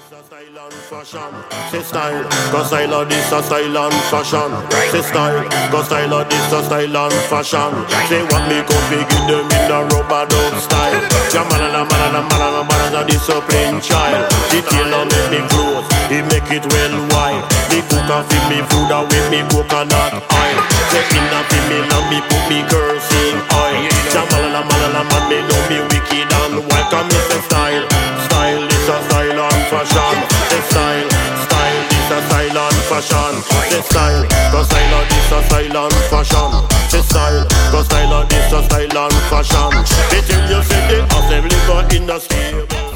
a style and fashion. Say style, cause style of this a style and fashion. Say style, cause style of this a style and fashion. Say what me come fi give them in a rubber dub style. Yeah, man and a man and a man and a man and a disciplined child. The tailor make me clothes, he make it well wide. The cooker feed me food and with me coconut oil. Say in a fi me and me put me kerosene oil. Yeah, man and a man and a man me know me wicked and wild. Come me say style, style this a style and fashion. Say style, style this a style and fashion. Say style, cause style of this a style and fashion. Say style, cause style of this a style and fashion. They tell you say they have live in a stable.